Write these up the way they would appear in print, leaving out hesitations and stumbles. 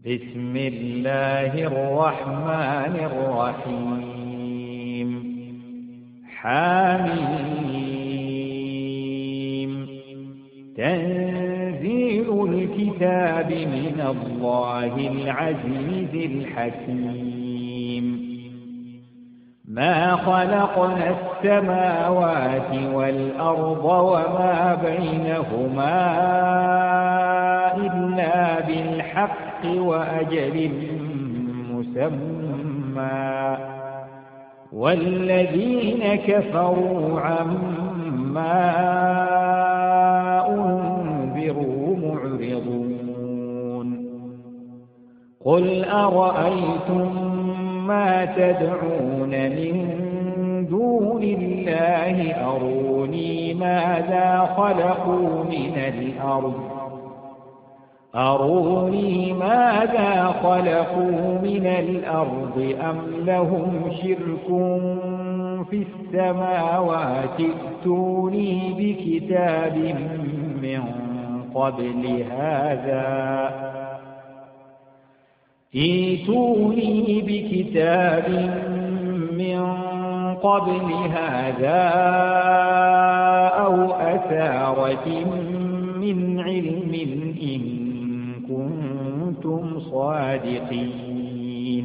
بسم الله الرحمن الرحيم حميم تنزيل الكتاب من الله العزيز الحكيم ما خلقنا السماوات والأرض وما بينهما إلا بالحق وأجل مسمى والذين كفروا عما أنذروا معرضون قل أرأيتم ما تدعون من دون الله أروني ماذا خلقوا من الأرض أم لهم شرك في السماوات ائتوني بكتاب من قبل هذا أو أثارة من علم إن كنتم صادقين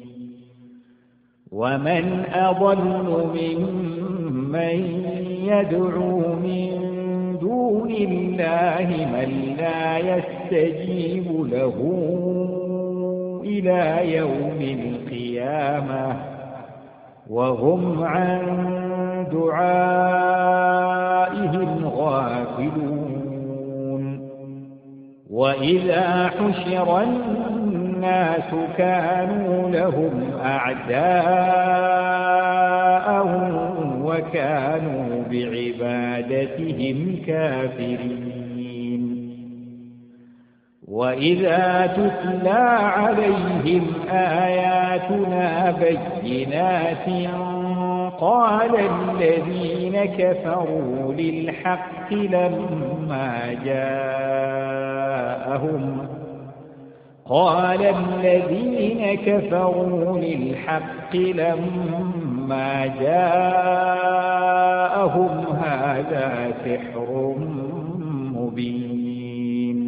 ومن أضل ممن يدعو من دون الله من لا يستجيب له إلى يوم القيامة وهم عن دعائهم غافلون وإذا حشر الناس كانوا لهم أعداء وكانوا بعبادتهم كافرين وإذا تتلى عليهم آياتنا بينات قال الذين كفروا للحق لما جاءهم هذا سحر مبين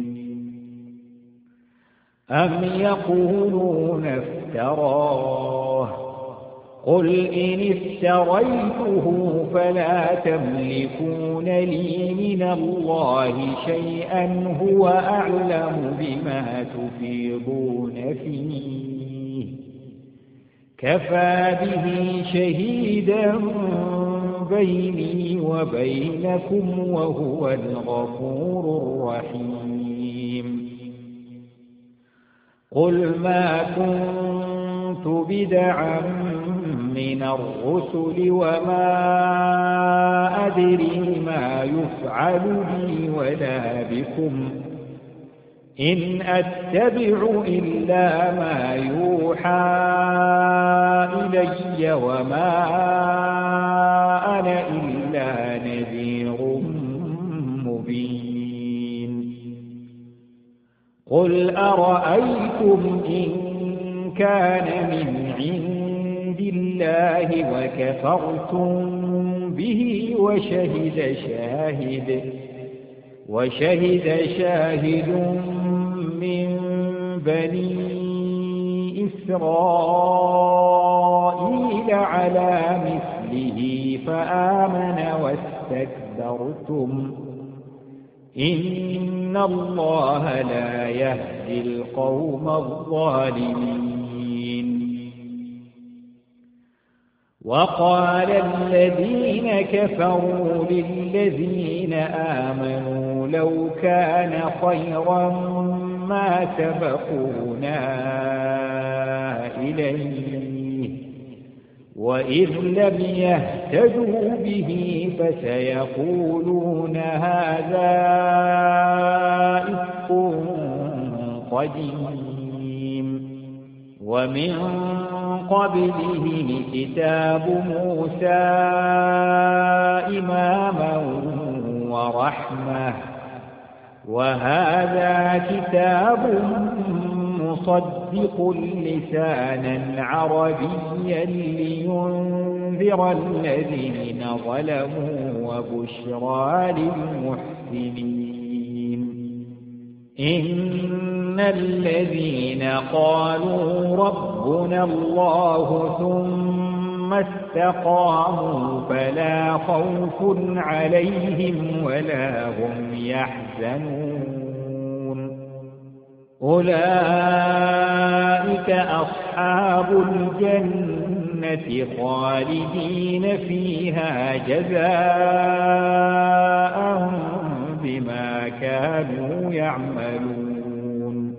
أم يقولون افتراه قل إن افتريته فلا تملكون لي من الله شيئا هو أعلم بما تفيضون فيه كفى به شهيدا بيني وبينكم وهو الغفور الرحيم قل ما كنت بدعا من الرسل وما أدري ما يفعل بي ولا بكم إن أتبع إلا ما يوحى إلي وما أنا إلا نذير مبين قل أرأيتم إن كان من عند الله وكفرتم به وشهد شاهد من بني إسرائيل على مثله فآمن واستكبرتم إن الله لا يهدي القوم الظالمين وقال الذين كفروا للذين آمنوا لو كان خيرا ما سبقونا إليه وإذ لم يهتدوا به فسيقولون هذا إفك قديم ومن قبله كتاب موسى إماما ورحمة وهذا كتاب مصدق لسانا عربيا لينذر الذين ظلموا وبشرى للمحسنين إن الذين قالوا ربنا الله ثم استقاموا فلا خوف عليهم ولا هم يحزنون أولئك أصحاب الجنة خالدين فيها جزاء بما كانوا يعملون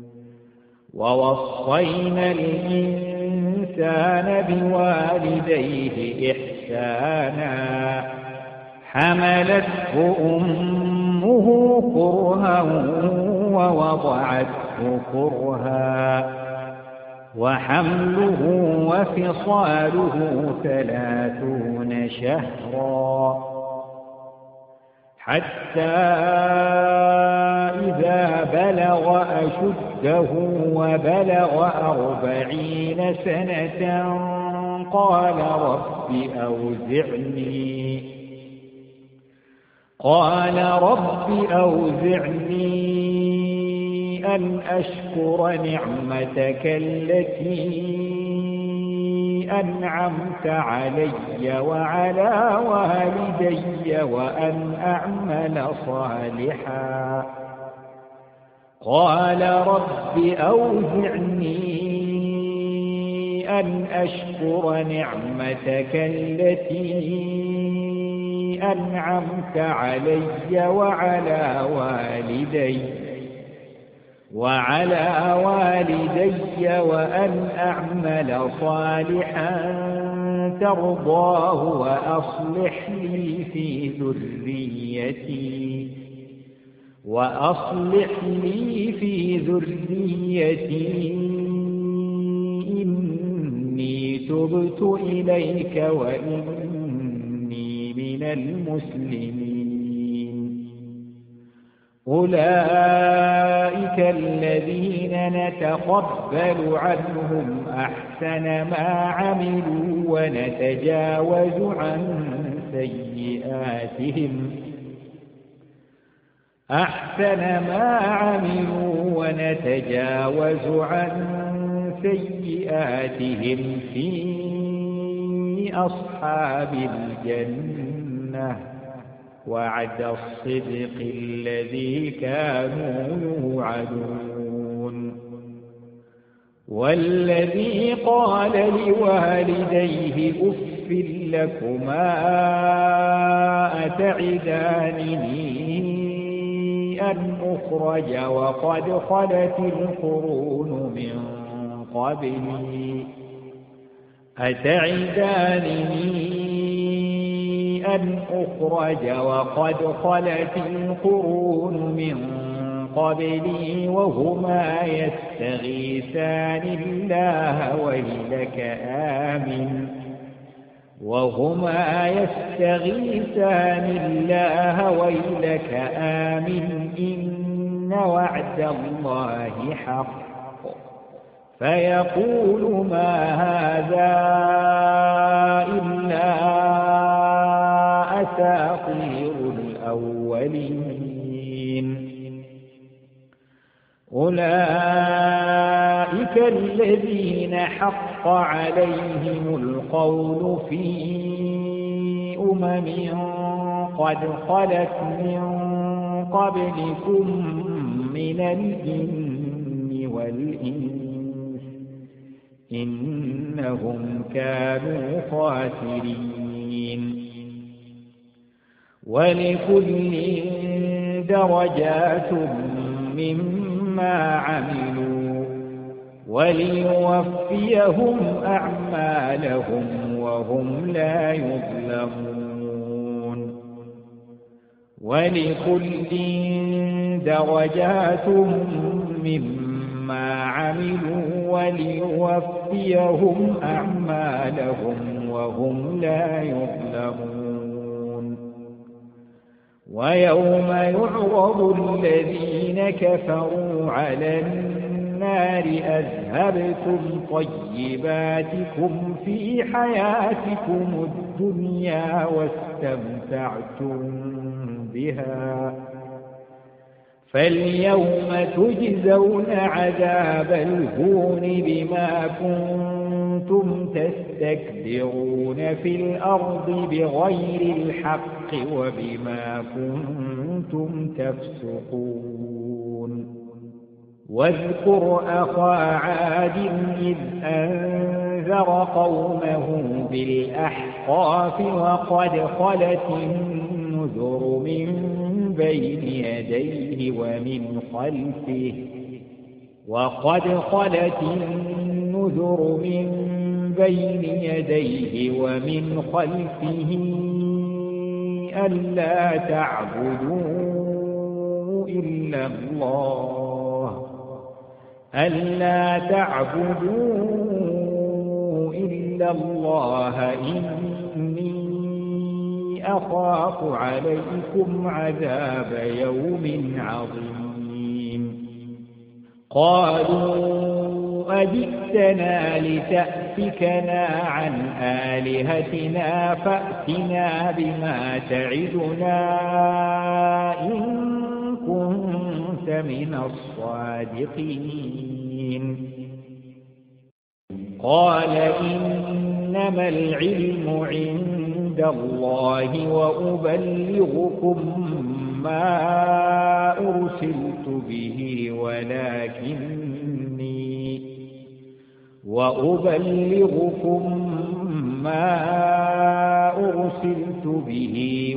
ووصينا الإنسان بوالديه إحسانا حملته أمه كرها ووضعته كرها وحمله وفصاله 30 شهرا حتى إذا بلغ أشده وبلغ 40 سنة قال رب أوزعني أن أشكر نعمتك التي أنعمت علي وعلى والدي وأن أعمل صالحا قال رب أوزعني أن أشكر نعمتك التي أنعمت علي وعلى والدي وأن أعمل صالحا ترضاه وأصلح لي في ذريتي إني تبت إليك وإني من المسلمين أولئك الذين نتقبل عنهم أحسن ما عملوا ونتجاوز عن سيئاتهم في أصحاب الجنة وعد الصدق الذي كانوا يوعدون والذي قال لوالديه أف لكما أتعدانني أن أخرج وقد خلت القرون من قبلي وهما يستغيثان الله ويلك آمن إن وعد الله حق فيقول ما هذا إلا أساطير الأولين أولئك الذين حق عليهم القول في قد خلت من قبلكم من الجن والإنس إنهم كانوا خاسرين ولكل درجات مما عملوا وليوفيهم أعمالهم وهم لا يظلمون ولكل درجات مما عملوا وليوفيهم أعمالهم وهم لا يظلمون ويوم يعرض الذين كفروا على النار النار أذهبتم طيباتكم في حياتكم الدنيا واستمتعتم بها فاليوم تجزون عذاب الهون بما كنتم تستكبرون في الأرض بغير الحق وبما كنتم تفسقون واذكر أخا عاد إذ أنذر قومه بالأحقاف النذر من بين يديه ومن خلفه ألا تعبدوا إلا الله إني أخاف عليكم عذاب يوم عظيم قالوا أجئتنا لتأفكنا عن آلهتنا فأتنا بما تعدنا إن كنت من الصادقين قال إنما العلم عند الله وأبلغكم ما أرسلت به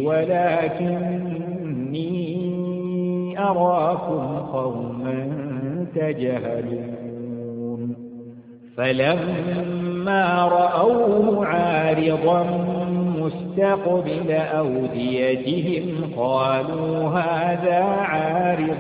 ولكني أراكم قوما تجهلون فلما رأوه عارضا مستقبل أوديتهم قالوا هذا عارض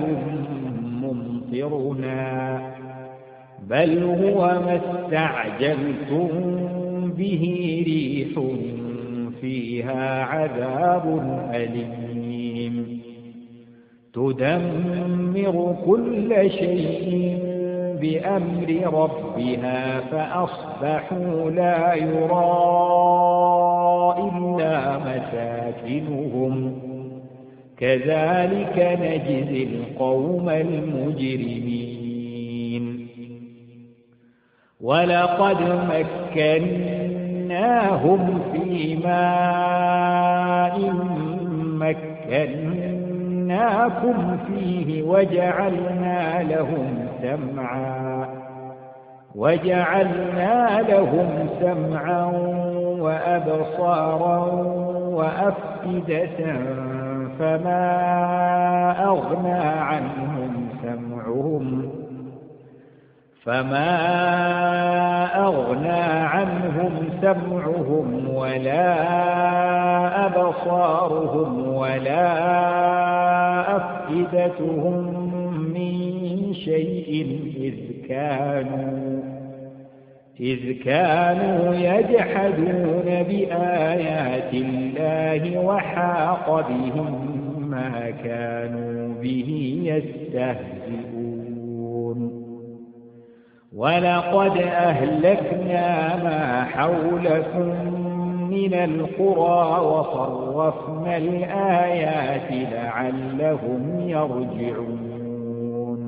ممطرنا بل هو ما استعجلتم به ريح فيها عذاب أليم تدمر كل شيء بأمر ربها فأصبحوا لا يرى إلا مساكنهم كذلك نجزي القوم المجرمين ولقد مكناهم في ماء مكناكم فيه وجعلنا لهم سمعا وأبصارا وأفئدة فما أغنى عنهم سمعهم ولا أبصارهم ولا أفئدتهم من شيء إذ كانوا يجحدون بآيات الله وحاق بهم ما كانوا به يستهزئون ولقد أهلكنا ما حولكم من القرى وصرفنا الآيات لعلهم يرجعون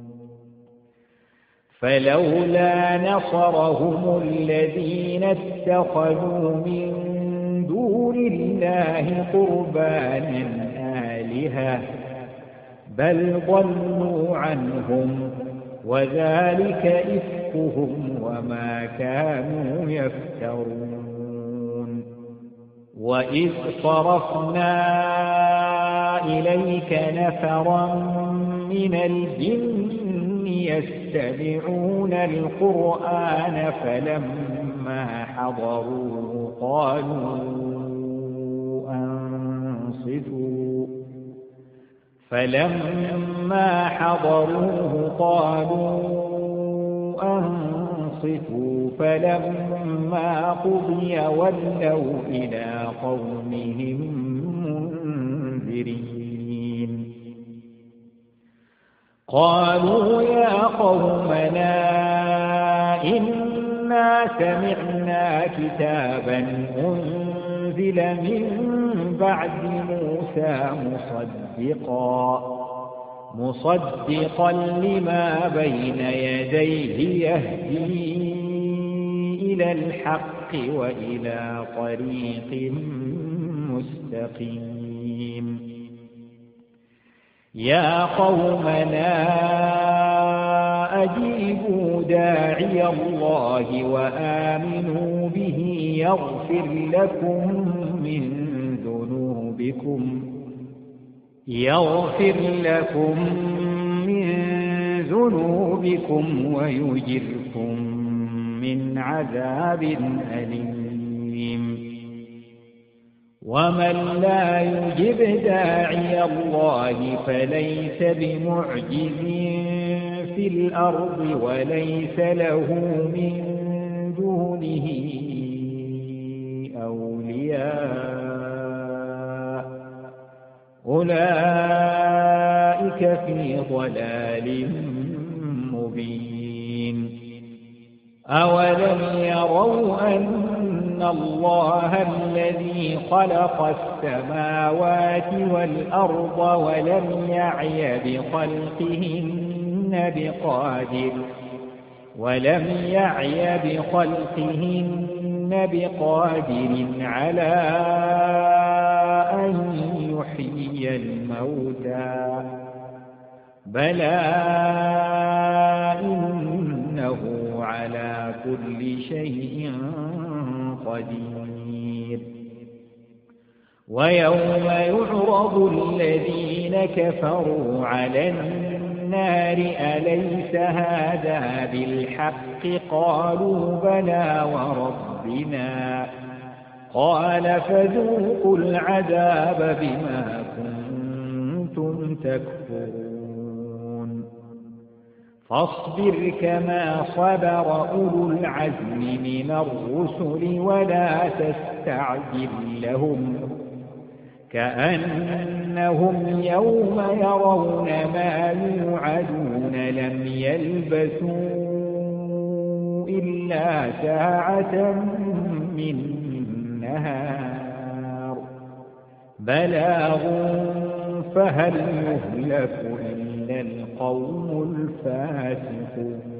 فلولا نصرهم الذين اتخذوا من دون الله قربانا آلهة بل ضلوا عنهم وذلك إفكهم وما كانوا يفترون وإذ صرفنا إليك نفرا من الجن يستمعون القرآن فلما حضروه قالوا أنصتوا فلما قضي ولوا إلى قومهم منذرين قالوا يا قومنا إنا سمعنا كتابا أنزل من بعد موسى مصدقا لما بين يديه يهدي إلى الحق وإلى طريق مستقيم يا قومنا أجيبوا داعي الله وآمنوا به يغفر لكم من ذنوبكم ويجركم من عذاب أليم ومن لا يجب داعي الله فليس بمعجز في الأرض وليس له من دونه أولياء أولئك في ضلال مبين أولم يروا أن الله الذي خلق السماوات والأرض ولم يعي بخلقهن بقادر على أن يحيي الموتى بلى إنه على كل شيء قدير ويوم يعرض الذين كفروا على النار أليس هذا بالحق قالوا بلى وربنا قال فذوقوا العذاب بما كنتم تكفرون فاصبر كما صبر أولو العزم من الرسل ولا تستعجل لهم كأنهم يوم يرون ما يوعدون لم يلبثوا إلا ساعة من نهار بلاغ فهل يهلك إلا القوم الفاسقون